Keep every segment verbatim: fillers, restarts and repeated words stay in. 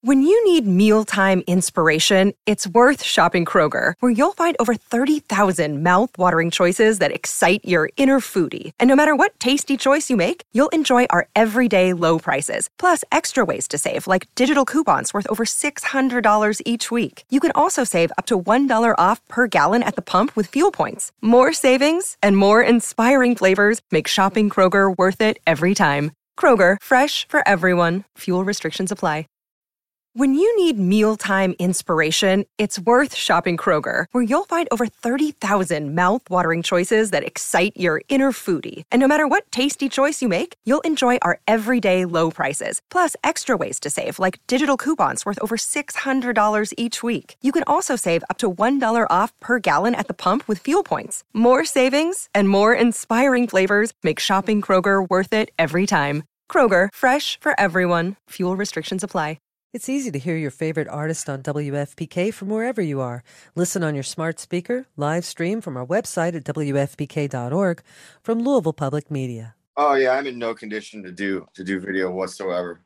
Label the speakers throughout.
Speaker 1: When you need mealtime inspiration, it's worth shopping Kroger, where you'll find over thirty thousand mouth-watering choices that excite your inner foodie. And no matter what tasty choice you make, you'll enjoy our everyday low prices, plus extra ways to save, like digital coupons worth over six hundred dollars each week. You can also save up to one dollar off per gallon at the pump with fuel points. More savings and more inspiring flavors make shopping Kroger worth it every time. Kroger, fresh for everyone. Fuel restrictions apply. When you need mealtime inspiration, it's worth shopping Kroger, where you'll find over thirty thousand mouth-watering choices that excite your inner foodie. And no matter what tasty choice you make, you'll enjoy our everyday low prices, plus extra ways to save, like digital coupons worth over six hundred dollars each week. You can also save up to one dollar off per gallon at the pump with fuel points. More savings and more inspiring flavors make shopping Kroger worth it every time. Kroger, fresh for everyone. Fuel restrictions apply.
Speaker 2: It's easy to hear your favorite artist on W F P K from wherever you are. Listen on your smart speaker, live stream from our website at W F P K dot org from Louisville Public Media.
Speaker 3: Oh yeah, I'm in no condition to do to do video whatsoever.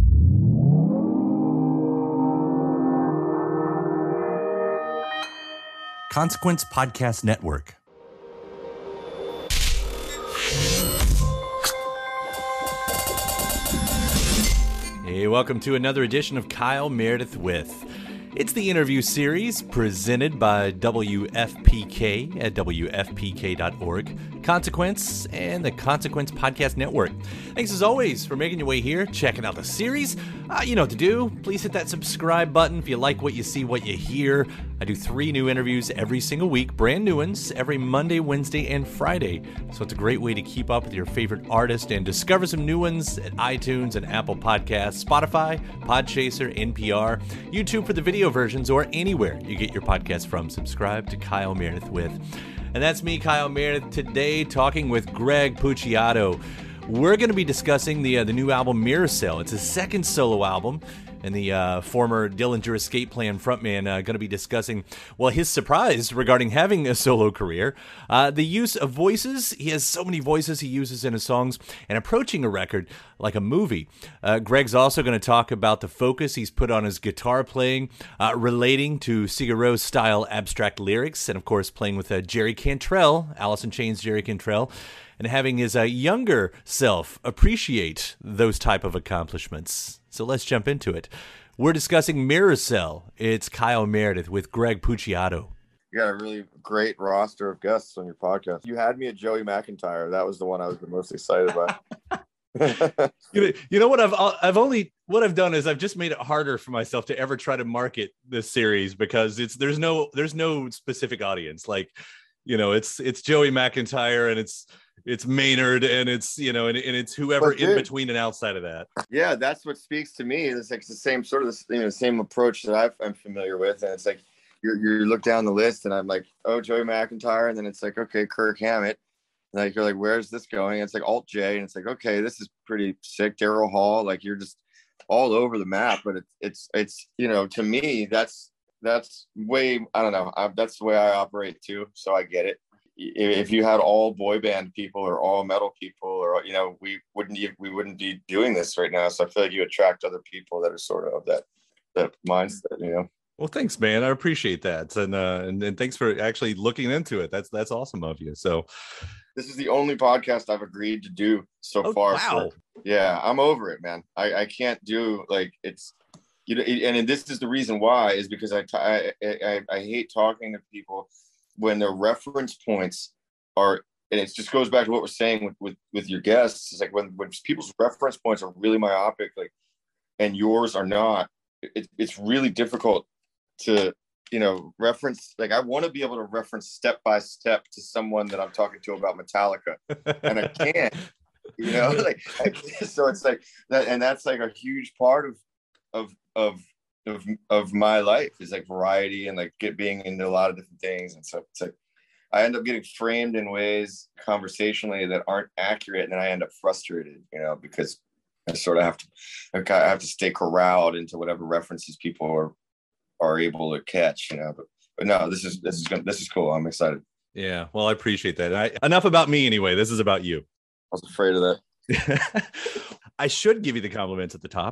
Speaker 4: Consequence Podcast Network. Hey, welcome to another edition of Kyle Meredith With. It's the interview series presented by W F P K at W F P K dot org, Consequence, and the Consequence Podcast Network. Thanks as always for making your way here, checking out the series. Uh, you know what to do. Please hit that subscribe button if you like what you see, what you hear. I do three new interviews every single week, brand new ones, every Monday, Wednesday, and Friday. So it's a great way to keep up with your favorite artist and discover some new ones at iTunes and Apple Podcasts, Spotify, Podchaser, N P R, YouTube for the video versions, or anywhere you get your podcast from. Subscribe to Kyle Meredith With. And that's me, Kyle Meredith, today talking with Greg Puciato. We're going to be discussing the uh, the new album Mirror Cell. It's his second solo album, and the uh, former Dillinger Escape Plan frontman uh, going to be discussing, well, his surprise regarding having a solo career, uh, the use of voices. He has so many voices he uses in his songs, and approaching a record like a movie. Uh, Greg's also going to talk about the focus he's put on his guitar playing, uh, relating to Sigur Rós style abstract lyrics, and of course playing with uh, Jerry Cantrell, Alice in Chains' Jerry Cantrell, and having his uh, younger self appreciate those type of accomplishments. So let's jump into it. We're discussing Mirror Cell. It's Kyle Meredith with Greg Puciato.
Speaker 3: You got a really great roster of guests on your podcast. You had me at Joey McIntyre. That was the one I was the most excited by.
Speaker 4: you, know, you know what I've I've only what I've done is I've just made it harder for myself to ever try to market this series, because it's there's no there's no specific audience. Like, you know, it's it's Joey McIntyre and it's it's Maynard and it's, you know, and, and it's whoever in between and outside of that.
Speaker 3: Yeah, that's what speaks to me. It's like the same sort of, you know, same approach that I've, I'm familiar with. And it's like, you you look down the list and I'm like, oh, Joey McIntyre. And then it's like, okay, Kirk Hammett. And like, you're like, where's this going? And it's like Alt J. And it's like, okay, this is pretty sick. Daryl Hall. Like, you're just all over the map. But it's, it's, it's, you know, to me, that's, that's way, I don't know. I, that's the way I operate too. So I get it. If you had all boy band people or all metal people, or, you know, we wouldn't we wouldn't be doing this right now. So I feel like you attract other people that are sort of that that mindset, you know.
Speaker 4: Well, thanks, man. I appreciate that, and uh, and, and thanks for actually looking into it. That's that's awesome of you. So
Speaker 3: this is the only podcast I've agreed to do so
Speaker 4: oh,
Speaker 3: far.
Speaker 4: Wow.
Speaker 3: For, yeah, I'm over it, man. I, I can't do like it's. You know, and this is the reason why is because I, I, I, I hate talking to people when their reference points are, and it just goes back to what we're saying with, with, with your guests. It's like when, when people's reference points are really myopic, like, and yours are not, it, it's really difficult to, you know, reference. Like, I want to be able to reference step by step to someone that I'm talking to about Metallica, and I can't, you know, like, I, so it's like that. And that's like a huge part of, of, of, of of my life is like variety and like get being into a lot of different things. And so it's like I end up getting framed in ways conversationally that aren't accurate, and then I end up frustrated, you know, because I sort of have to I have to stay corralled into whatever references people are are able to catch, you know. But but no, this is this is gonna, this is cool. I'm excited.
Speaker 4: Yeah, well, I appreciate that. I, enough about me anyway. This is about you.
Speaker 3: I was afraid of that.
Speaker 4: I should give you the compliments at the top.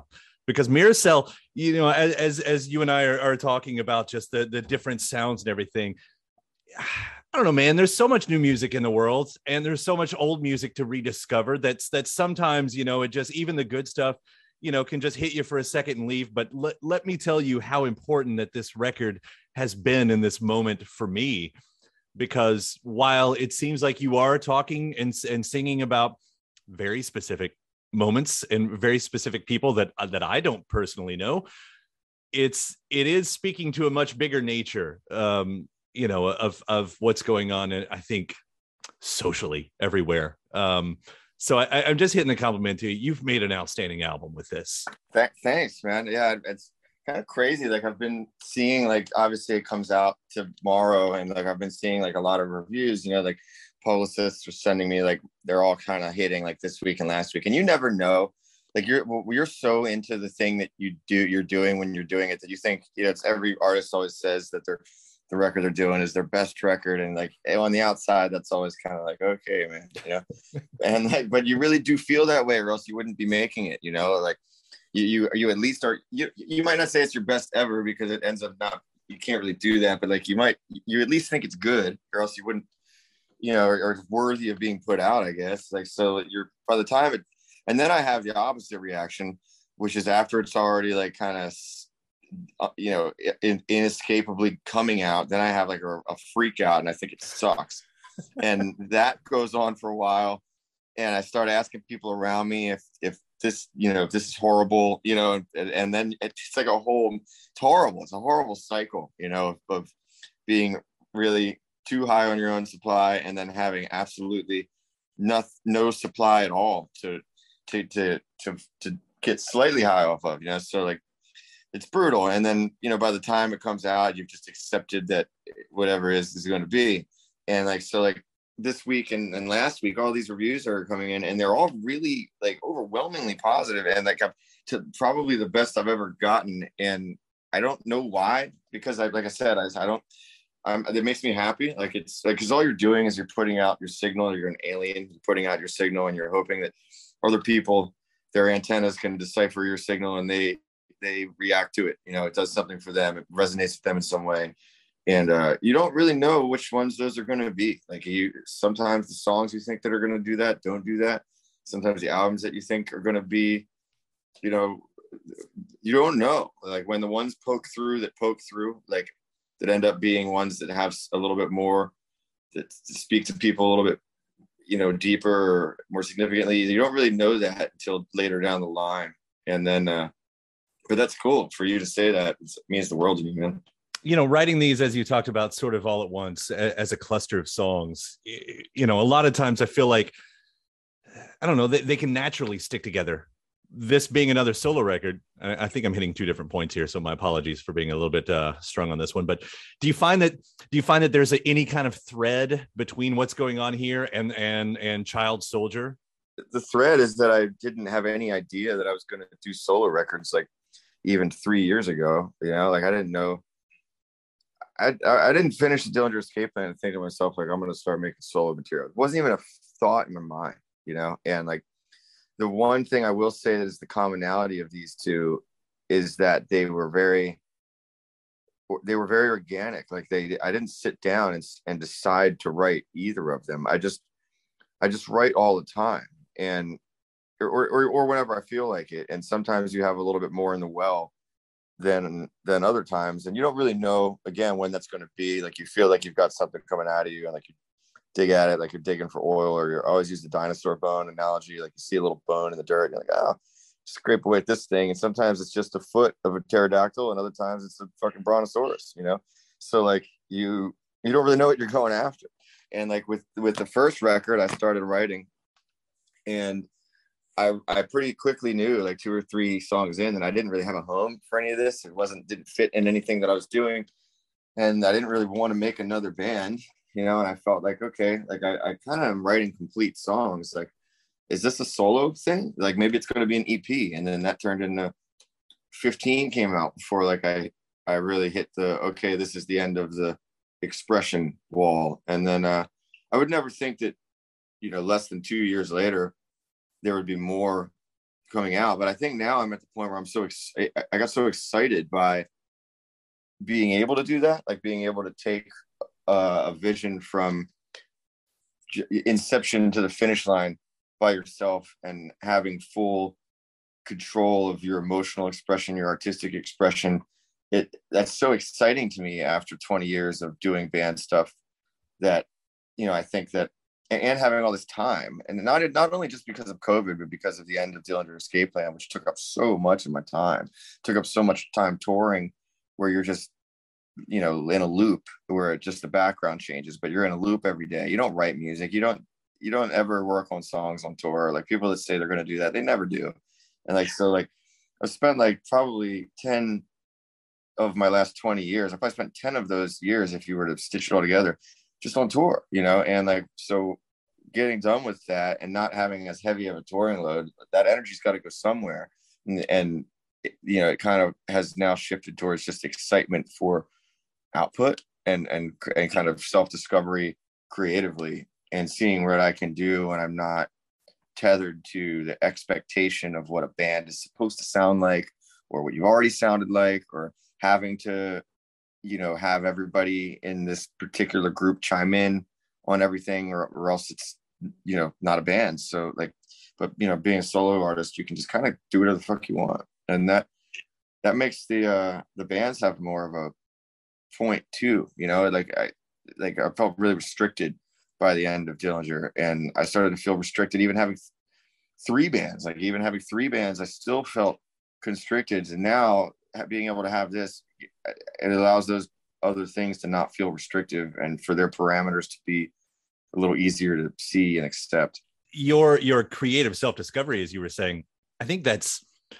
Speaker 4: because Miracell, you know, as as, as you and I are, are talking about just the the different sounds and everything, I don't know, man, there's so much new music in the world, and there's so much old music to rediscover. That's that sometimes, you know, it just, even the good stuff, you know, can just hit you for a second and leave. But let, let me tell you how important that this record has been in this moment for me, because while it seems like you are talking and, and singing about very specific moments and very specific people that, that I don't personally know, it's, it is speaking to a much bigger nature, um, you know, of, of what's going on. And I think socially everywhere. Um, So I, I'm just hitting the compliment to you. You've made an outstanding album with this.
Speaker 3: Th- thanks, man. Yeah, it's kind of crazy. Like I've been seeing, like obviously it comes out tomorrow, and like I've been seeing like a lot of reviews. You know, like publicists are sending me like they're all kind of hitting like this week and last week, and you never know. Like you're you're so into the thing that you do you're doing when you're doing it that you think, you know, it's every artist always says that they're the record they're doing is their best record, and like on the outside that's always kind of like, okay, man, you know. And like, but you really do feel that way, or else you wouldn't be making it, you know. Like you you you at least are, you you might not say it's your best ever, because it ends up not, you can't really do that, but like you might, you at least think it's good, or else you wouldn't, you know, or, or worthy of being put out, I guess. Like, so you're, by the time it, and then I have the opposite reaction, which is after it's already like kind of, uh, you know, in, inescapably coming out, then I have like a, a freak out, and I think it sucks. And that goes on for a while. And I start asking people around me if, if this, you know, if this is horrible, you know, and, and then it's like a whole, it's horrible. It's a horrible cycle, you know, of, of being really too high on your own supply, and then having absolutely no, no supply at all to, to, to, to, to get slightly high off of, you know. So like, it's brutal. And then, you know, by the time it comes out, you've just accepted that whatever is is going to be. And like, so like this week and, and last week, all these reviews are coming in, and they're all really like overwhelmingly positive, and like, I'm to probably the best I've ever gotten. And I don't know why, because I, like I said, I, I don't, um, it makes me happy. Like it's like, cause all you're doing is you're putting out your signal. You're an alien, you're putting out your signal, and you're hoping that other people, their antennas can decipher your signal, and they, they react to it. You know, it does something for them. It resonates with them in some way. And uh, you don't really know which ones those are going to be. Like you, sometimes the songs you think that are going to do that, don't do that. Sometimes the albums that you think are going to be, you know, you don't know. Like when the ones poke through that poke through, like that end up being ones that have a little bit more, that speak to people a little bit, you know, deeper or more significantly. You don't really know that until later down the line. And then, uh, but that's cool for you to say that. It means the world to me, man.
Speaker 4: You know, writing these, as you talked about, sort of all at once as a cluster of songs, you know, a lot of times I feel like, I don't know, they, they can naturally stick together. This being another solo record, I think I'm hitting two different points here, so my apologies for being a little bit uh, strong on this one. But do you find that do you find that there's a, any kind of thread between what's going on here and and and Child Soldier?
Speaker 3: The thread is that I didn't have any idea that I was going to do solo records like even three years ago. You know, like I didn't know. I I didn't finish the Dillinger Escape Plan and think to myself like, I'm going to start making solo material. It wasn't even a thought in my mind, you know. And like, the one thing I will say that is the commonality of these two is that they were very, they were very organic. Like they, I didn't sit down and, and decide to write either of them. I just, I just write all the time, and, or, or, or whenever I feel like it. And sometimes you have a little bit more in the well than, than other times. And you don't really know, again, when that's going to be. Like you feel like you've got something coming out of you, and like you dig at it like you're digging for oil, or you're always use the dinosaur bone analogy. Like you see a little bone in the dirt, and you're like, oh, scrape away at this thing. And sometimes it's just a foot of a pterodactyl, and other times it's a fucking brontosaurus, you know? So like you, you don't really know what you're going after. And like with, with the first record, I started writing, and I, I pretty quickly knew, like two or three songs in, that I didn't really have a home for any of this. It wasn't, didn't fit in anything that I was doing. And I didn't really want to make another band. You know, and I felt like, okay, like I, I kind of am writing complete songs. Like, is this a solo thing? Like maybe it's going to be an E P. And then that turned into fifteen came out before like I, I really hit the, okay, this is the end of the expression wall. And then uh, I would never think that, you know, less than two years later, there would be more coming out. But I think now I'm at the point where I'm so ex- I got so excited by being able to do that, like being able to take uh, a vision from inception to the finish line by yourself and having full control of your emotional expression, your artistic expression. It that's so exciting to me after twenty years of doing band stuff, that, you know, I think that, and having all this time, and not not only just because of COVID, but because of the end of Dillinger Escape Plan, which took up so much of my time, took up so much time touring, where you're just, you know, in a loop where just the background changes, but you're in a loop every day. You don't write music. You don't, you don't ever work on songs on tour. Like people that say they're going to do that, they never do. And like, so like I've spent like probably ten of my last twenty years. I probably spent ten of those years, if you were to stitch it all together, just on tour, you know? And like, so getting done with that and not having as heavy of a touring load, that energy's got to go somewhere. And, and you know, it kind of has now shifted towards just excitement for output and and and kind of self-discovery creatively, and seeing what I can do when I'm not tethered to the expectation of what a band is supposed to sound like, or what you've already sounded like, or having to, you know, have everybody in this particular group chime in on everything, or, or else it's, you know, not a band. So like, but you know, being a solo artist, you can just kind of do whatever the fuck you want, and that that makes the uh the bands have more of a point too, you know, like I like I felt really restricted by the end of Dillinger, and I started to feel restricted even having th- three bands. Like even having three bands, I still felt constricted. And now being able to have this, it allows those other things to not feel restrictive, and for their parameters to be a little easier to see and accept.
Speaker 4: Your your creative self-discovery, as you were saying, I think that's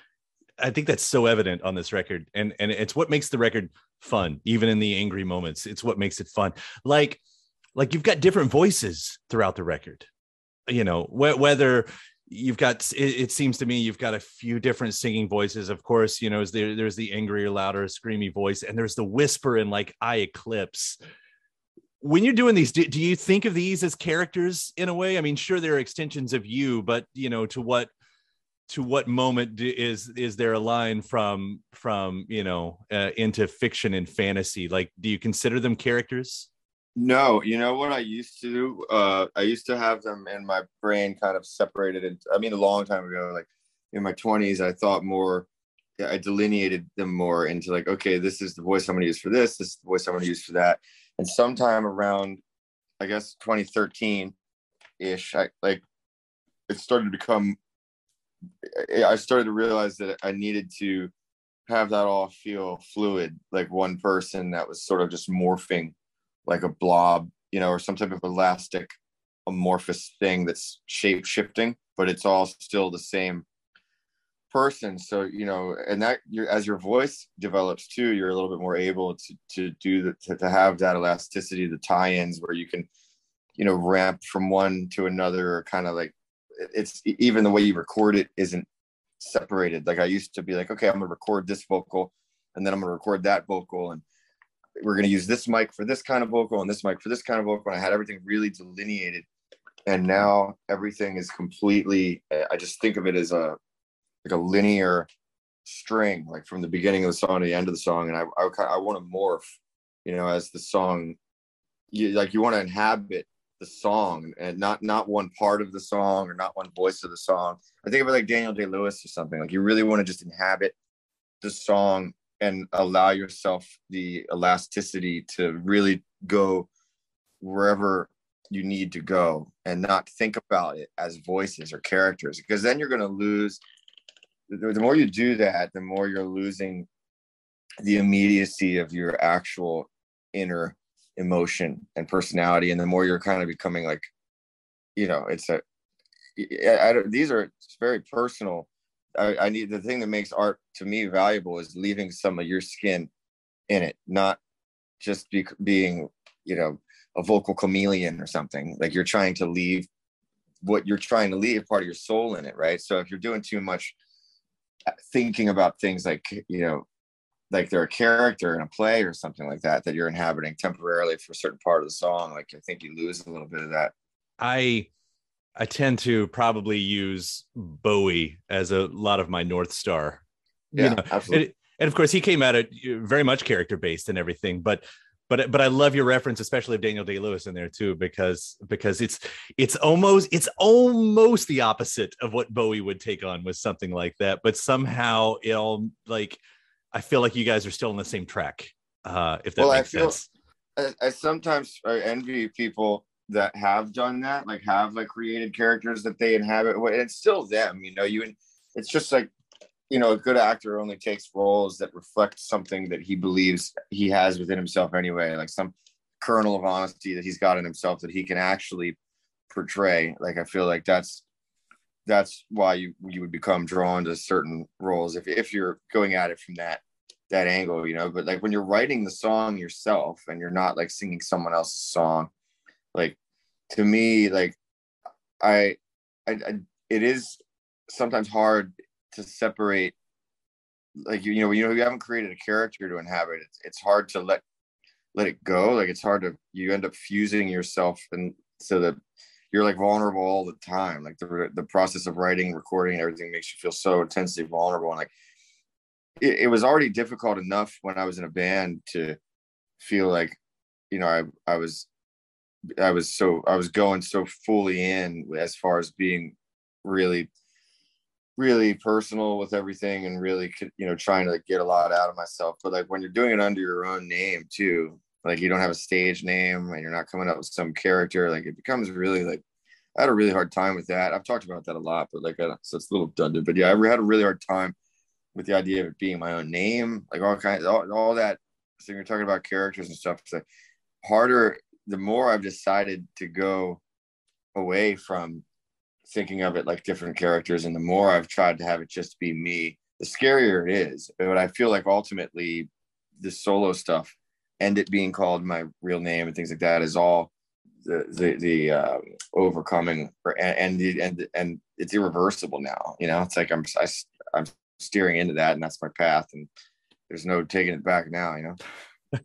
Speaker 4: I think that's so evident on this record, and and it's what makes the record fun, even in the angry moments. It's what makes it fun. Like, like you've got different voices throughout the record. You know, wh- whether you've got, it, it seems to me you've got a few different singing voices. Of course, you know, is there, there's the angrier, louder, screamy voice, and there's the whisper and like I Eclipse. When you're doing these, do, do you think of these as characters in a way? I mean, sure, they're extensions of you, but you know, to what to what moment do, is is there a line from from you know uh, into fiction and fantasy? Like, do you consider them characters?
Speaker 3: No, you know what I used to do? Uh, I used to have them in my brain kind of separated. And I mean, a long time ago, like in my twenties, I thought more, I delineated them more into like, okay, this is the voice I'm going to use for this. This is the voice I'm going to use for that. And sometime around, I guess, twenty thirteen ish, I like, it started to become, I started to realize that I needed to have that all feel fluid, like one person that was sort of just morphing like a blob, you know, or some type of elastic amorphous thing that's shape shifting, but it's all still the same person. So, you know, and that you're, as your voice develops too, you're a little bit more able to to do the, to, to have that elasticity, the tie-ins where you can, you know, ramp from one to another, kind of like, it's even the way you record it isn't separated. Like I used to be like, okay, I'm gonna record this vocal and then I'm gonna record that vocal, and we're gonna use this mic for this kind of vocal and this mic for this kind of vocal. And I had everything really delineated, and now everything is completely, I just think of it as a like a linear string, like from the beginning of the song to the end of the song. And I I, I want to morph, you know, as the song, you like you want to inhabit the song, and not not one part of the song or not one voice of the song. I think of it like Daniel Day-Lewis or something. Like you really want to just inhabit the song and allow yourself the elasticity to really go wherever you need to go, and not think about it as voices or characters, because then you're going to lose, the, the more you do that, the more you're losing the immediacy of your actual inner emotion and personality, and the more you're kind of becoming like, you know, it's a I, I, these are very personal. I, I need, the thing that makes art to me valuable is leaving some of your skin in it, not just be, being, you know, a vocal chameleon or something. Like you're trying to leave what you're trying to leave part of your soul in it, right? So if you're doing too much thinking about things like, you know, like they're a character in a play or something like that, that you're inhabiting temporarily for a certain part of the song, like I think you lose a little bit of that.
Speaker 4: I I tend to probably use Bowie as a lot of my North Star.
Speaker 3: Yeah,
Speaker 4: you know,
Speaker 3: absolutely.
Speaker 4: And, and of course, he came at it very much character based and everything. But but but I love your reference, especially of Daniel Day-Lewis in there too, because because it's it's almost it's almost the opposite of what Bowie would take on with something like that. But somehow it'll like I feel like you guys are still on the same track. Uh, if that
Speaker 3: well,
Speaker 4: makes
Speaker 3: I feel,
Speaker 4: sense.
Speaker 3: I, I sometimes I envy people that have done that, like have like created characters that they inhabit, and it's still them, you know. You, it's just like, you know, a good actor only takes roles that reflect something that he believes he has within himself anyway, like some kernel of honesty that he's got in himself that he can actually portray. Like I feel like that's that's why you you would become drawn to certain roles if if you're going at it from that that angle, you know. But like when you're writing the song yourself and you're not like singing someone else's song, like to me, like I, I, I, it is sometimes hard to separate, like, you, you know, you know, you haven't created a character to inhabit. It's, it's hard to let, let it go. Like it's hard to, you end up fusing yourself, and so that you're like vulnerable all the time. Like the, the process of writing, recording, everything makes you feel so intensely vulnerable. And like, it, it was already difficult enough when I was in a band to feel like, you know, I, I was, I was so I was going so fully in as far as being really, really personal with everything, and really, you know, trying to get a lot out of myself. But like when you're doing it under your own name too, like you don't have a stage name and you're not coming up with some character, like it becomes really like, I had a really hard time with that. I've talked about that a lot, but like, I, so it's a little redundant, but yeah, I had a really hard time with the idea of it being my own name, like all kinds, all, all that. So you're talking about characters and stuff. It's like harder. The more I've decided to go away from thinking of it like different characters, and the more I've tried to have it just be me, the scarier it is. But I feel like ultimately the solo stuff and it being called my real name and things like that is all the the, the um, overcoming, and, and and and it's irreversible now. You know, it's like I'm I, I'm steering into that, and that's my path, and there's no taking it back now. You know.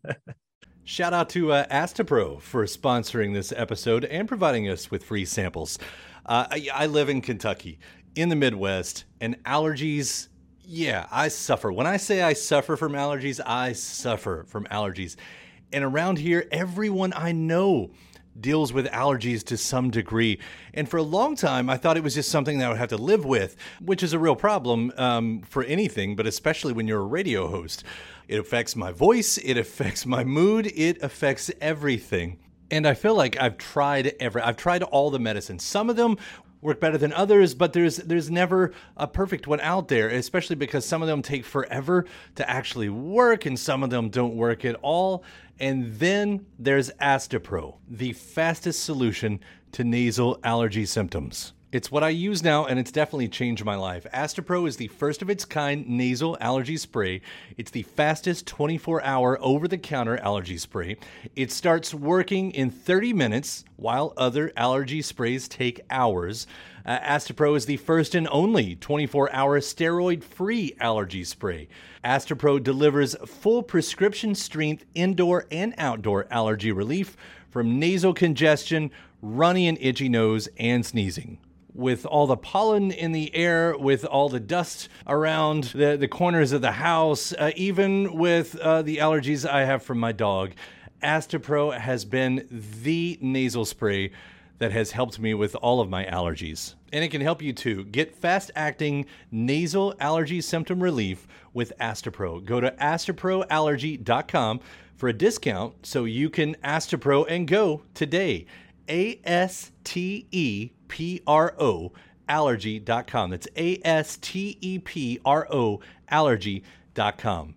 Speaker 4: Shout out to uh, Astapro for sponsoring this episode and providing us with free samples. Uh, I, I live in Kentucky, in the Midwest, and allergies, yeah, I suffer. When I say I suffer from allergies, I suffer from allergies. And around here, everyone I know deals with allergies to some degree. And for a long time, I thought it was just something that I would have to live with, which is a real problem um, for anything, but especially when you're a radio host. It affects my voice, it affects my mood, it affects everything. And I feel like I've tried every, I've tried all the medicines. Some of them work better than others, but there's there's never a perfect one out there, especially because some of them take forever to actually work and some of them don't work at all. And then there's Astapro, the fastest solution to nasal allergy symptoms. It's what I use now, and it's definitely changed my life. Astapro is the first of its kind nasal allergy spray. It's the fastest twenty-four hour over-the-counter allergy spray. It starts working in thirty minutes, while other allergy sprays take hours. Uh, Astapro is the first and only twenty-four hour steroid-free allergy spray. Astapro delivers full prescription strength indoor and outdoor allergy relief from nasal congestion, runny and itchy nose, and sneezing. With all the pollen in the air, with all the dust around the, the corners of the house, uh, even with uh, the allergies I have from my dog, Astapro has been the nasal spray that has helped me with all of my allergies. And it can help you too. Get fast-acting nasal allergy symptom relief with Astapro. Go to astapro allergy dot com for a discount so you can Astapro and go today. A S T E P R O allergy dot com. That's A S T E P R O allergy dot com.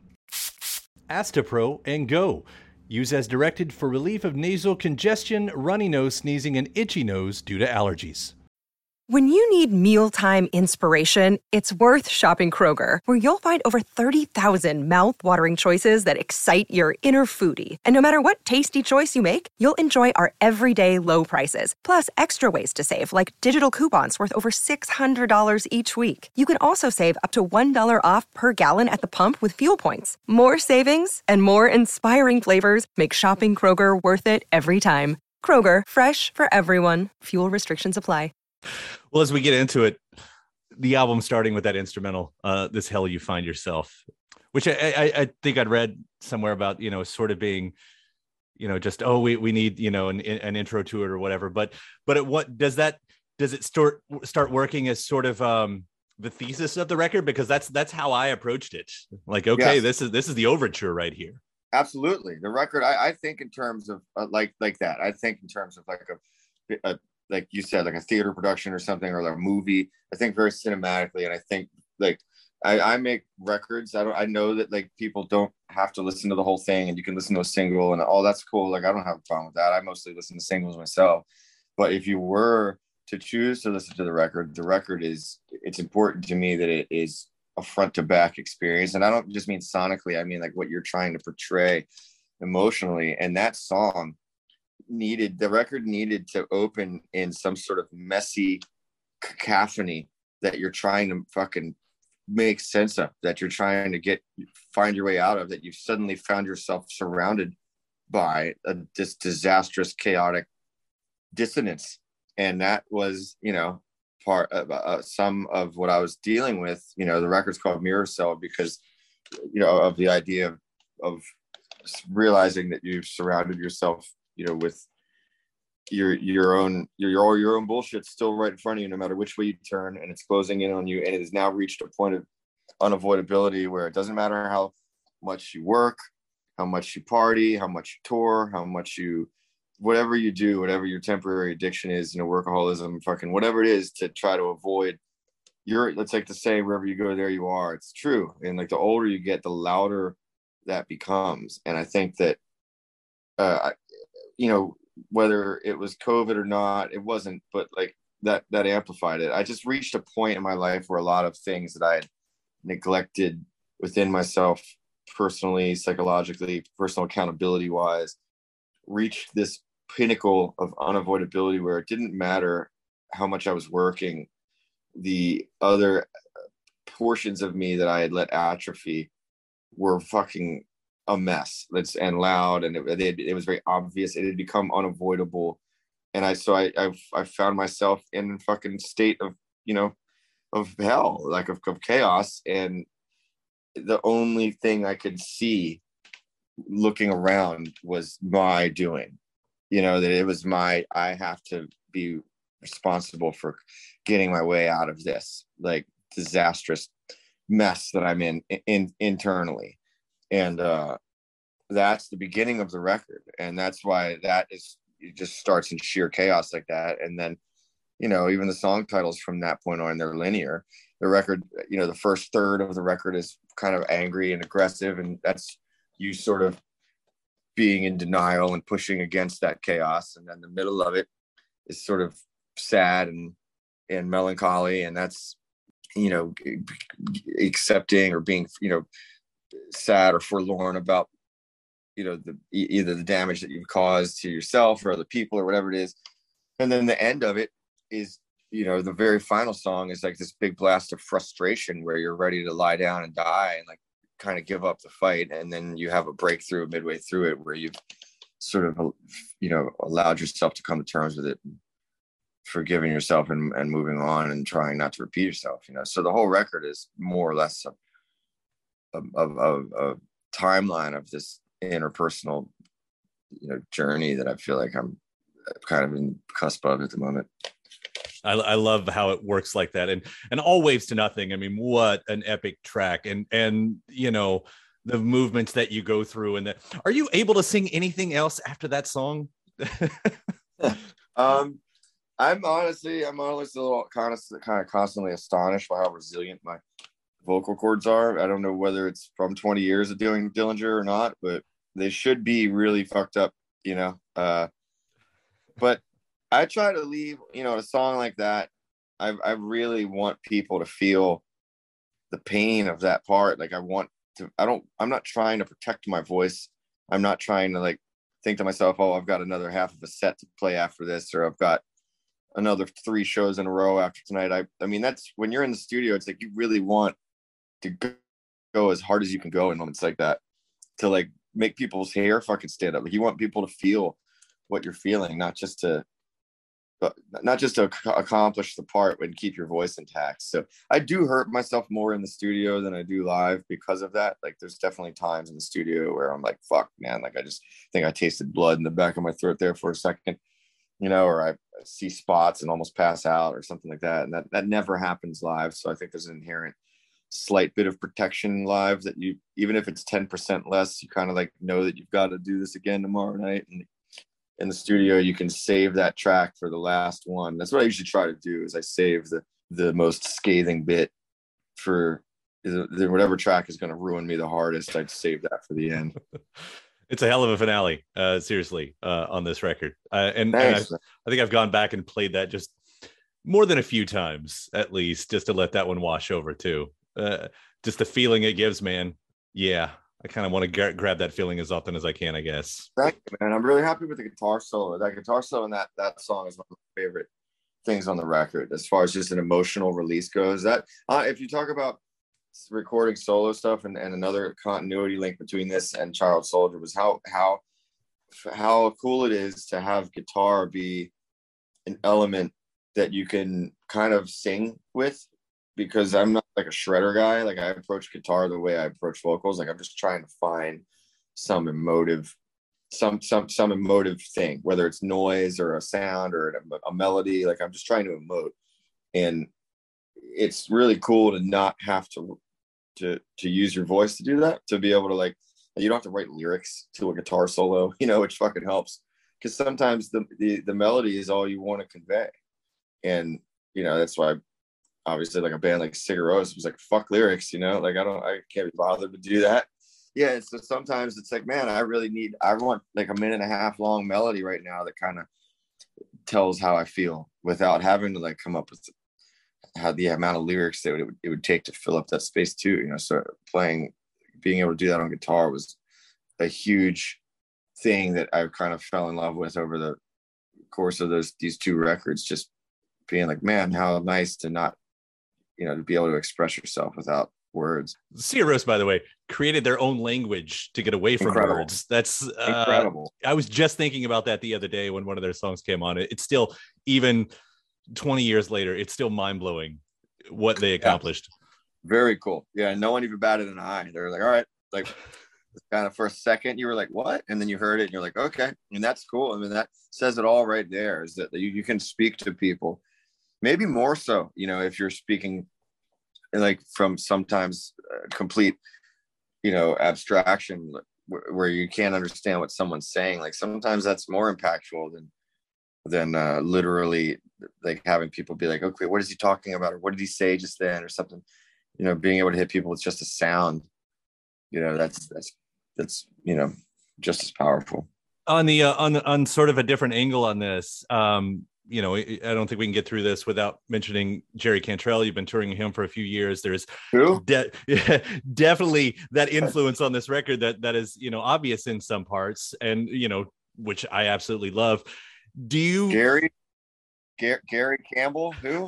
Speaker 4: Astapro and go. Use as directed for relief of nasal congestion, runny nose, sneezing, and itchy nose due to allergies.
Speaker 1: When you need mealtime inspiration, it's worth shopping Kroger, where you'll find over thirty thousand mouth-watering choices that excite your inner foodie. And no matter what tasty choice you make, you'll enjoy our everyday low prices, plus extra ways to save, like digital coupons worth over six hundred dollars each week. You can also save up to one dollar off per gallon at the pump with fuel points. More savings and more inspiring flavors make shopping Kroger worth it every time. Kroger, fresh for everyone. Fuel restrictions apply.
Speaker 4: Well, as we get into it, the album starting with that instrumental, uh, "This Hell You Find Yourself," which I, I, I think I'd read somewhere about, you know, sort of being, you know, just, oh, we, we need, you know, an, an intro to it or whatever. But, but it, what does that, does it start, start working as sort of um, the thesis of the record? Because that's, that's how I approached it. Like, okay,
Speaker 3: Yes.
Speaker 4: this is, this is the overture right here.
Speaker 3: Absolutely. The record, I, I think in terms of uh, like, like that, I think in terms of like a, a, like you said, like a theater production or something, or like a movie. I think very cinematically. And I think like, I, I make records. I don't, I know that like people don't have to listen to the whole thing, and you can listen to a single and oh, that's cool. Like, I don't have a problem with that. I mostly listen to singles myself. But if you were to choose to listen to the record, the record is, it's important to me that it is a front to back experience. And I don't just mean sonically, I mean like what you're trying to portray emotionally. And that song needed, the record needed to open in some sort of messy cacophony that you're trying to fucking make sense of, that you're trying to get, find your way out of, that you've suddenly found yourself surrounded by a, this disastrous, chaotic dissonance. And that was, you know, part of uh, some of what I was dealing with. You know, the record's called Mirror Cell because, you know, of the idea of, of realizing that you've surrounded yourself, you know, with your your own your your your own bullshit still right in front of you, no matter which way you turn, and it's closing in on you. And it has now reached a point of unavoidability where it doesn't matter how much you work, how much you party, how much you tour, how much you, whatever you do, whatever your temporary addiction is, you know, workaholism, fucking whatever it is, to try to avoid your, let's like to say, wherever you go, there you are. It's true. And like the older you get, the louder that becomes. And I think that, uh, you know, whether it was COVID or not, it wasn't, but like that, that amplified it. I just reached a point in my life where a lot of things that I had neglected within myself, personally, psychologically, personal accountability wise, reached this pinnacle of unavoidability where it didn't matter how much I was working. The other portions of me that I had let atrophy were fucking a mess. That's and loud, and it, it, it was very obvious. It had become unavoidable, and I so I I, I found myself in a fucking state of, you know, of hell, like of, of chaos. And the only thing I could see looking around was my doing, you know, that it was my, I have to be responsible for getting my way out of this like disastrous mess that I'm in, in internally. And uh, that's the beginning of the record. And that's why that is, it just starts in sheer chaos like that. And then, you know, even the song titles from that point on, they're linear. The record, you know, the first third of the record is kind of angry and aggressive. And that's you sort of being in denial and pushing against that chaos. And then the middle of it is sort of sad and, and melancholy. And that's, you know, accepting or being, you know, sad or forlorn about, you know, the either the damage that you've caused to yourself or other people or whatever it is. And then the end of it is, you know, the very final song is like this big blast of frustration where you're ready to lie down and die and like kind of give up the fight. And then you have a breakthrough midway through it where you've sort of, you know, allowed yourself to come to terms with it, forgiving yourself and, and moving on and trying not to repeat yourself, you know. So the whole record is more or less a, a, a, a timeline of this interpersonal, you know, journey that I feel like I'm kind of in cusp of at the moment.
Speaker 4: I, I love how it works like that. And and All Waves to Nothing, I mean, what an epic track. And and you know, the movements that you go through. And that, are you able to sing anything else after that song?
Speaker 3: um I'm honestly I'm honestly a little kind of kind of constantly astonished by how resilient my vocal cords are. I don't know whether it's from twenty years of doing Dillinger or not, but they should be really fucked up, you know. Uh but I try to leave, you know, a song like that. I I really want people to feel the pain of that part. Like I want to, I don't, I'm not trying to protect my voice. I'm not trying to like think to myself, oh, I've got another half of a set to play after this, or I've got another three shows in a row after tonight. I, I mean, that's when you're in the studio, it's like you really want to go, go as hard as you can go in moments like that to like make people's hair fucking stand up. Like you want people to feel what you're feeling, not just to but not just to ac- accomplish the part, but keep your voice intact. So I do hurt myself more in the studio than I do live because of that. Like there's definitely times in the studio where I'm like, fuck, man, like I just think I tasted blood in the back of my throat there for a second, you know, or I see spots and almost pass out or something like that. And that, that never happens live. So I think there's an inherent slight bit of protection live that you, even if it's ten percent less, you kind of like know that you've got to do this again tomorrow night. And in the studio, you can save that track for the last one. That's what I usually try to do, is I save the the most scathing bit for the, the, whatever track is going to ruin me the hardest. I'd save that for the end.
Speaker 4: It's a hell of a finale, uh, seriously, uh, on this record. Uh, and, and I, I think I've gone back and played that just more than a few times, at least, just to let that one wash over too. Uh, just the feeling it gives, man. Yeah, I kind of want to g- grab that feeling as often as I can, I guess.
Speaker 3: Thank you, man. I'm really happy with the guitar solo. That guitar solo in that that song is one of my favorite things on the record, as far as just an emotional release goes. That uh, if you talk about recording solo stuff, and, and another continuity link between this and Child Soldier was how how how cool it is to have guitar be an element that you can kind of sing with, because I'm not like a shredder guy. Like I approach guitar the way I approach vocals. Like I'm just trying to find some emotive, some some some emotive thing, whether it's noise or a sound or a, a melody. Like I'm just trying to emote, and it's really cool to not have to to to use your voice to do that. To be able to, like, you don't have to write lyrics to a guitar solo, you know, which fucking helps, because sometimes the, the the melody is all you want to convey, and you know that's why. Obviously, like a band like Sigur Rós was like, fuck lyrics, you know, like I don't, I can't be bothered to do that. Yeah. So sometimes it's like, man, I really need, I want like a minute and a half long melody right now that kind of tells how I feel without having to like come up with how the amount of lyrics that it would, it would take to fill up that space too. You know, so playing, being able to do that on guitar was a huge thing that I kind of fell in love with over the course of those, these two records, just being like, man, how nice to not, you know, to be able to express yourself without words.
Speaker 4: Sigur Rós, by the way, created their own language to get away from
Speaker 3: Incredible.
Speaker 4: words. That's uh,
Speaker 3: incredible.
Speaker 4: I was just thinking about that the other day when one of their songs came on. It, it's still, even twenty years later, it's still mind blowing what they accomplished.
Speaker 3: Yeah. Very cool. Yeah. No one even batted an eye. They're like, all right, like kind of for a second, you were like, what? And then you heard it and you're like, okay. And that's cool. I mean, that says it all right there, is that you, you can speak to people. Maybe more so, you know, if you're speaking like from sometimes uh, complete, you know, abstraction where, where you can't understand what someone's saying. Like sometimes that's more impactful than than uh, literally like having people be like, okay, what is he talking about? Or what did he say just then or something? You know, being able to hit people with just a sound, you know, that's, that's, that's, you know, just as powerful.
Speaker 4: On the, uh, on, on sort of a different angle on this, um, you know, I don't think we can get through this without mentioning Jerry Cantrell. You've been touring him for a few years. There's de- definitely that influence on this record that that is, you know, obvious in some parts, and you know, which I absolutely love. Do you,
Speaker 3: Gary, Gary, Gary Campbell? Who?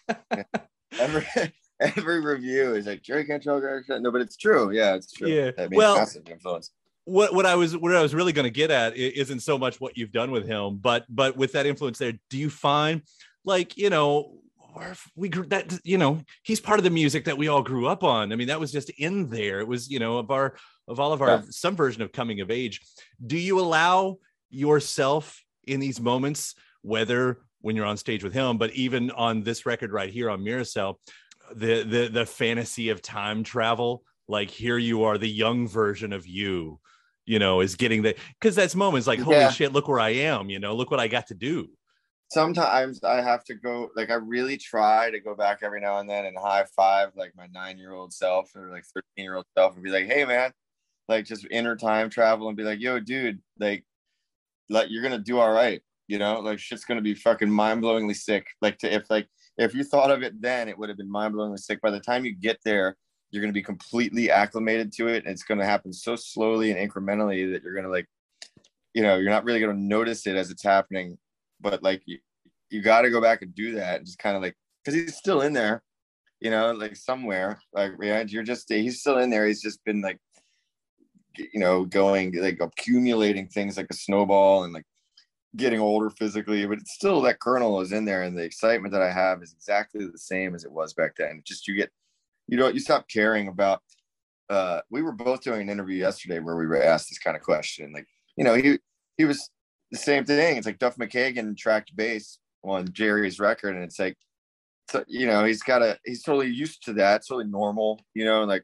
Speaker 3: every every review is like Jerry Cantrell. Gary, no, but it's true. Yeah, it's true.
Speaker 4: Yeah.
Speaker 3: That made
Speaker 4: well,
Speaker 3: massive influence.
Speaker 4: What what I was what I was really going to get at isn't so much what you've done with him, but but with that influence there, do you find, like, you know, we grew that, you know, he's part of the music that we all grew up on. I mean, that was just in there. It was, you know, of our of all of our yeah. some version of coming of age. Do you allow yourself in these moments, whether when you're on stage with him, but even on this record right here on Miracell, the the the fantasy of time travel? Like, here you are, the young version of you, you know, is getting the, because that's moments like, holy yeah. shit, look where I am, you know, look what I got to do.
Speaker 3: Sometimes I have to go, like, I really try to go back every now and then and high five like my nine-year-old self or like thirteen-year-old self and be like, hey, man, like just inner time travel and be like, yo, dude, like, like you're going to do all right. You know, like shit's going to be fucking mind-blowingly sick. Like to, if like, if you thought of it then, it would have been mind-blowingly sick. By the time you get there, you're going to be completely acclimated to it. And it's going to happen so slowly and incrementally that you're going to, like, you know, you're not really going to notice it as it's happening. But like, you, you got to go back and do that. And just kind of like, cause he's still in there, you know, like somewhere, like, yeah, you're just, he's still in there. He's just been like, you know, going, like accumulating things like a snowball and like getting older physically, but it's still that kernel is in there, and the excitement that I have is exactly the same as it was back then. Just you get, you know, you stop caring about. Uh, we were both doing an interview yesterday where we were asked this kind of question, like, you know, he he was the same thing. It's like Duff McKagan tracked bass on Jerry's record, and it's like, so, you know, he's got a he's totally used to that, it's totally normal, you know, like,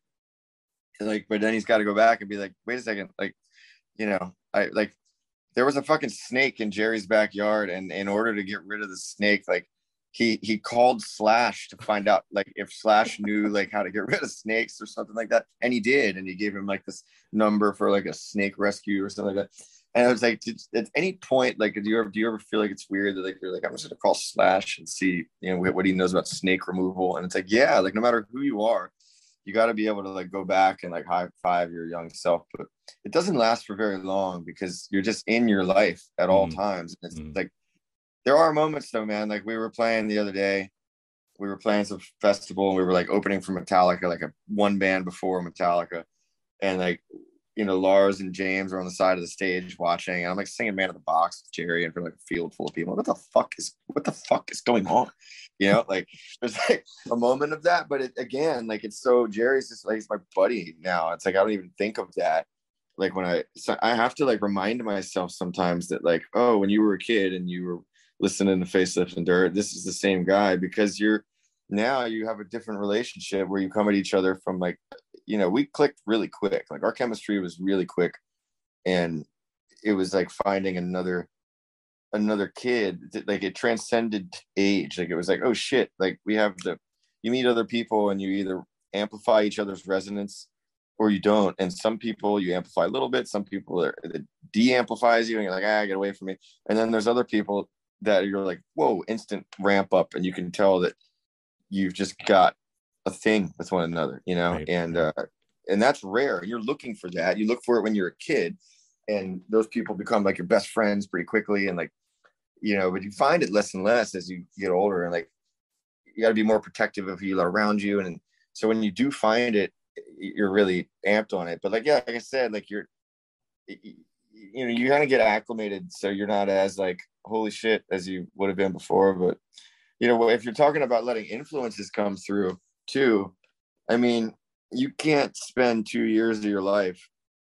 Speaker 3: like, but then he's got to go back and be like, wait a second, like, you know, I like. There was a fucking snake in Jerry's backyard, and in order to get rid of the snake, like he he called Slash to find out like if Slash knew like how to get rid of snakes or something like that, and he did, and he gave him like this number for like a snake rescue or something like that. And I was like, did, at any point, like, do you ever do you ever feel like it's weird that like you're like, I'm just gonna call Slash and see, you know, what he knows about snake removal? And it's like, yeah, like no matter who you are, you got to be able to like go back and like high five your young self, but it doesn't last for very long because you're just in your life at all mm. times. It's mm. like, there are moments though, man, like we were playing the other day, we were playing some festival and we were like opening for Metallica, like a one band before Metallica. And like, you know, Lars and James are on the side of the stage watching, and I'm like singing Man in the Box with Jerry in front of like a field full of people. What the fuck is, what the fuck is going on? You know, like there's like a moment of that, but it, again, like it's so Jerry's just like, he's my buddy now. It's like, I don't even think of that. Like when I, so I have to like remind myself sometimes that like, oh, when you were a kid and you were listening to Facelift and Dirt, this is the same guy, because you're now you have a different relationship where you come at each other from like, you know, we clicked really quick. Like our chemistry was really quick, and it was like finding another another kid, like it transcended age. Like it was like, oh shit, like we have the, you meet other people and you either amplify each other's resonance or you don't. And some people you amplify a little bit, some people are, it de-amplifies you and you're like, ah, get away from me. And then there's other people that you're like, whoa, instant ramp up, and you can tell that you've just got a thing with one another, you know. Right. and uh and that's rare. You're looking for that. You look for it when you're a kid, and those people become like your best friends pretty quickly, and like, you know, but you find it less and less as you get older, and like you got to be more protective of people around you. And so when you do find it, you're really amped on it. But like, yeah, like I said, like you're, you know, you kind of get acclimated, so you're not as like, holy shit, as you would have been before. But you know, if you're talking about letting influences come through too, I mean, you can't spend two years of your life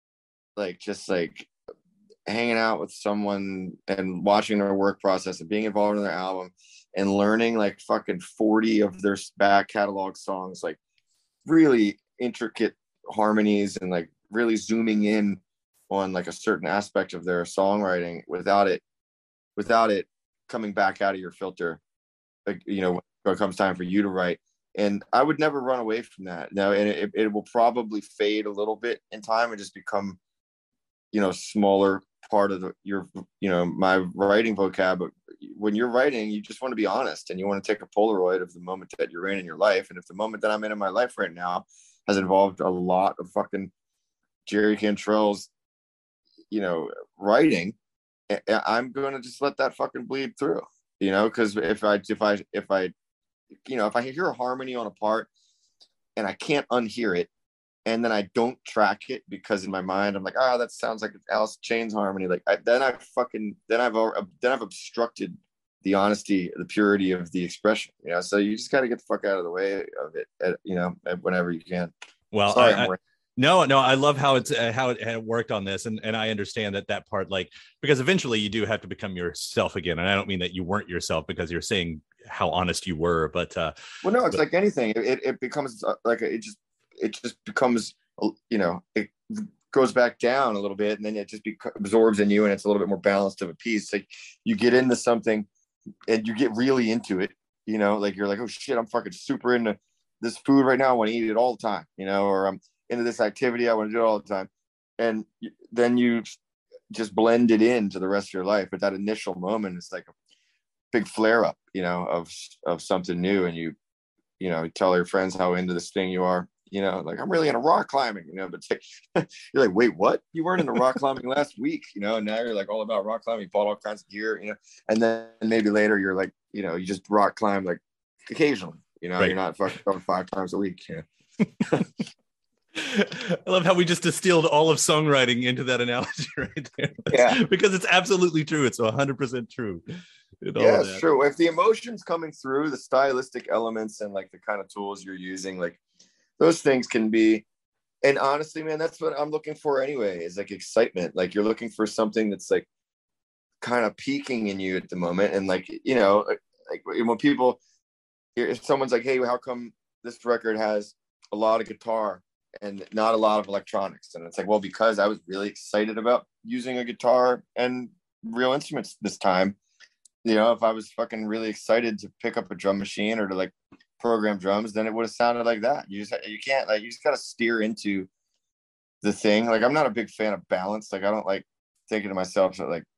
Speaker 3: like just like hanging out with someone and watching their work process and being involved in their album and learning like fucking forty of their back catalog songs, like really intricate harmonies, and like really zooming in on like a certain aspect of their songwriting without it without it coming back out of your filter, like, you know, when it comes time for you to write. And I would never run away from that. Now, and it, it will probably fade a little bit in time and just become, you know, smaller part of the, your, you know, my writing vocab. But when you're writing, you just want to be honest, and you want to take a Polaroid of the moment that you're in in your life. And if the moment that I'm in in my life right now has involved a lot of fucking Jerry Cantrell's, you know, writing, I'm going to just let that fucking bleed through, you know, because if I, if I, if I, you know, if I hear a harmony on a part and I can't unhear it, and then I don't track it because in my mind I'm like, ah, oh, that sounds like Alice Chain's harmony. Like I, then I fucking then I've then I've obstructed the honesty, the purity of the expression. You know, so you just got to get the fuck out of the way of it, at, you know, whenever you can.
Speaker 4: Well,
Speaker 3: Sorry,
Speaker 4: I, I, no, no, I love how it's uh, how it had worked on this, and and I understand that that part, like, because eventually you do have to become yourself again, and I don't mean that you weren't yourself because you're saying how honest you were, but uh,
Speaker 3: well, no, it's
Speaker 4: but,
Speaker 3: like anything. It it becomes like a, it just. it just becomes, you know, it goes back down a little bit, and then it just be, absorbs in you, and it's a little bit more balanced of a piece. Like you get into something and you get really into it, you know, like you're like, oh shit, I'm fucking super into this food right now. I want to eat it all the time, you know, or I'm into this activity. I want to do it all the time. And then you just blend it into the rest of your life. But that initial moment is like a big flare up, you know, of, of something new. And you, you know, tell your friends how into this thing you are. You know, like I'm really into rock climbing, you know, but you're like, wait, what? You weren't into rock climbing last week, you know, and now you're like all about rock climbing, you bought all kinds of gear, you know, and then maybe later you're like, you know, you just rock climb like occasionally, you know, right. You're not fucking going five times a week, you know.
Speaker 4: I love how we just distilled all of songwriting into that analogy right there.
Speaker 3: Yeah.
Speaker 4: Because it's absolutely true. It's one hundred percent true.
Speaker 3: Yeah, it's true. If the emotion's coming through, the stylistic elements and like the kind of tools you're using, like those things can be, and honestly, man, that's what I'm looking for anyway, is like excitement. Like you're looking for something that's like kind of peaking in you at the moment. And like, you know, like when people, if someone's like, hey, how come this record has a lot of guitar and not a lot of electronics? And it's like, well, because I was really excited about using a guitar and real instruments this time. You know, if I was fucking really excited to pick up a drum machine or to like program drums, then it would have sounded like that. You just, you can't, like, you just got to steer into the thing. Like, I'm not a big fan of balance. Like, I don't like thinking to myself, so like,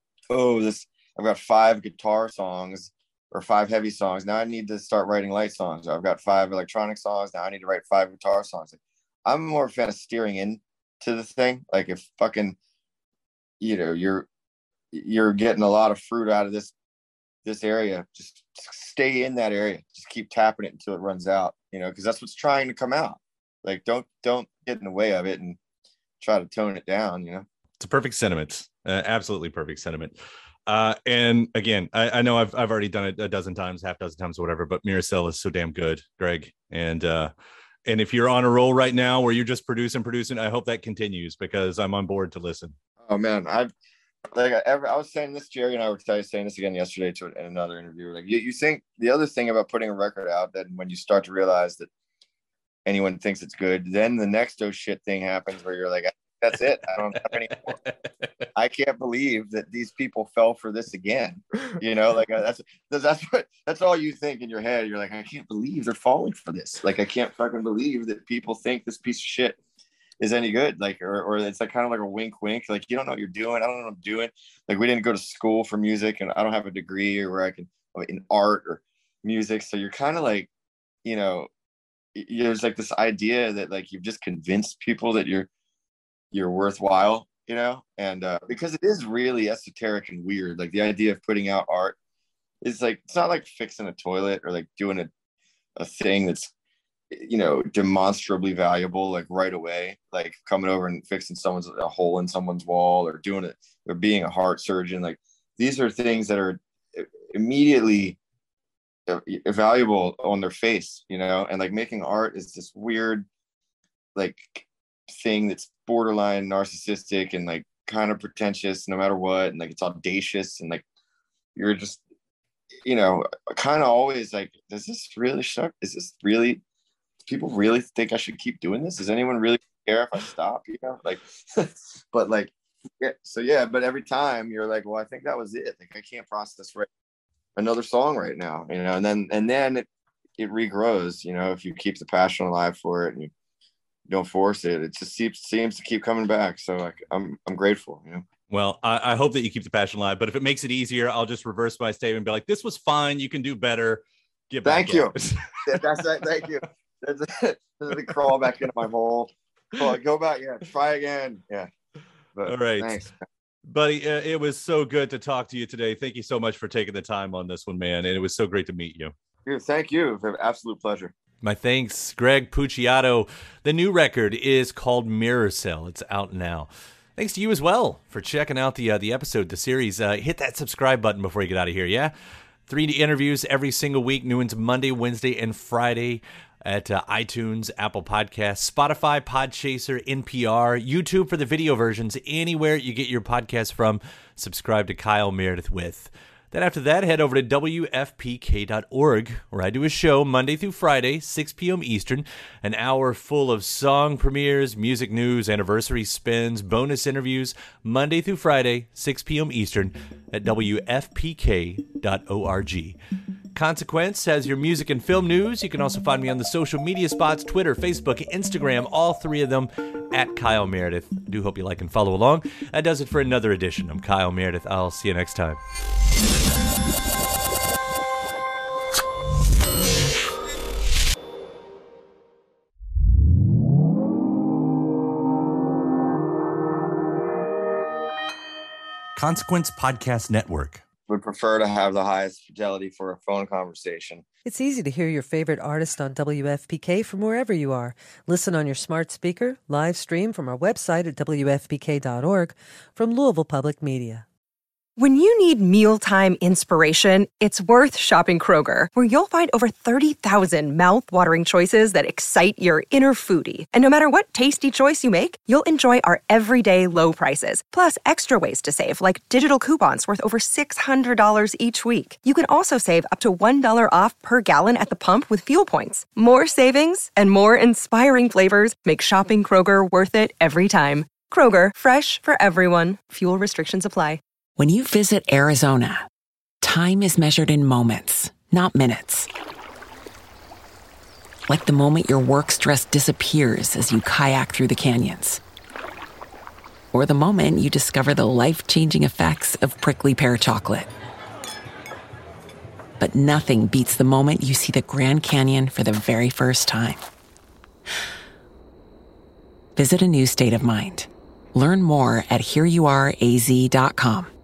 Speaker 3: oh, this, I've got five guitar songs or five heavy songs. Now I need to start writing light songs. Or I've got five electronic songs. Now I need to write five guitar songs. Like, I'm more of a fan of steering into the thing. Like if fucking, you know, you're, you're getting a lot of fruit out of this this area, just stay in that area, just keep tapping it until it runs out, you know, because that's what's trying to come out. Like don't don't get in the way of it and try to tone it down, you know.
Speaker 4: It's a perfect sentiment. Uh, absolutely perfect sentiment. Uh and again, I, I know I've I've already done it a dozen times, half dozen times or whatever, but Miracell is so damn good, Greg. And uh and if you're on a roll right now where you're just producing producing I hope that continues, because I'm on board to listen.
Speaker 3: Oh man, I've like I, ever, I was saying this, Jerry and I were saying this again yesterday to in another interview. Like you, you think the other thing about putting a record out, that when you start to realize that anyone thinks it's good, then the next oh shit thing happens where you're like, that's it. I don't have any more. I can't believe that these people fell for this again. You know, like that's that's what that's all you think in your head. You're like, I can't believe they're falling for this. Like I can't fucking believe that people think this piece of shit is any good, like, or, or it's like kind of like a wink wink, like you don't know what you're doing. I don't know what I'm doing. Like we didn't go to school for music and I don't have a degree or where I can in art or music, so you're kind of like, you know, there's like this idea that like you've just convinced people that you're you're worthwhile, you know. And uh because it is really esoteric and weird, like the idea of putting out art is like, it's not like fixing a toilet or like doing a, a thing that's, you know, demonstrably valuable, like right away, like coming over and fixing someone's a hole in someone's wall or doing it or being a heart surgeon. Like these are things that are immediately valuable on their face, you know. And like making art is this weird like thing that's borderline narcissistic and like kind of pretentious no matter what, and like it's audacious, and like you're just, you know, kind of always like, does this really suck? Is this really, people really think I should keep doing this? Does anyone really care if I stop? You know, like, but like, yeah. So yeah, but every time you're like, well, I think that was it. Like, I can't process right another song right now, you know. And then and then it it regrows, you know, if you keep the passion alive for it and you don't force it. It just seems seems to keep coming back. So like, I'm I'm grateful, you know.
Speaker 4: Well, I, I hope that you keep the passion alive. But if it makes it easier, I'll just reverse my statement and be like, this was fine. You can do better. Get back.
Speaker 3: Thank you. That's that. Thank you. There's a, there's a crawl back into my hole. Go back. Yeah. Try again. Yeah. But,
Speaker 4: all right.
Speaker 3: Thanks,
Speaker 4: buddy. Uh, it was so good to talk to you today. Thank you so much for taking the time on this one, man. And it was so great to meet you.
Speaker 3: Dude, thank you. It's an absolute pleasure.
Speaker 4: My thanks, Greg Puciato. The new record is called Miracell. It's out now. Thanks to you as well for checking out the uh, the episode, the series. Uh, hit that subscribe button before you get out of here, yeah? Three interviews every single week, new ones Monday, Wednesday, and Friday at uh, iTunes, Apple Podcasts, Spotify, Podchaser, N P R, YouTube for the video versions, anywhere you get your podcasts from. Subscribe to Kyle Meredith With. Then after that, head over to W F P K dot org, where I do a show Monday through Friday, six p.m. Eastern, an hour full of song premieres, music news, anniversary spins, bonus interviews, Monday through Friday, six p.m. Eastern, at W F P K dot org. Consequence has your music and film news. You can also find me on the social media spots, Twitter, Facebook, Instagram, all three of them, at Kyle Meredith. I do hope you like and follow along. That does it for another edition. I'm Kyle Meredith. I'll see you next time. Consequence Podcast Network.
Speaker 3: would prefer to have the highest fidelity for a phone conversation.
Speaker 2: It's easy to hear your favorite artist on W F P K from wherever you are. Listen on your smart speaker, live stream from our website at W F P K dot org, from Louisville Public Media.
Speaker 1: When you need mealtime inspiration, it's worth shopping Kroger, where you'll find over thirty thousand mouth-watering choices that excite your inner foodie. And no matter what tasty choice you make, you'll enjoy our everyday low prices, plus extra ways to save, like digital coupons worth over six hundred dollars each week. You can also save up to one dollar off per gallon at the pump with fuel points. More savings and more inspiring flavors make shopping Kroger worth it every time. Kroger, fresh for everyone. Fuel restrictions apply.
Speaker 5: When you visit Arizona, time is measured in moments, not minutes. Like the moment your work stress disappears as you kayak through the canyons. Or the moment you discover the life-changing effects of prickly pear chocolate. But nothing beats the moment you see the Grand Canyon for the very first time. Visit a new state of mind. Learn more at here you are a z dot com.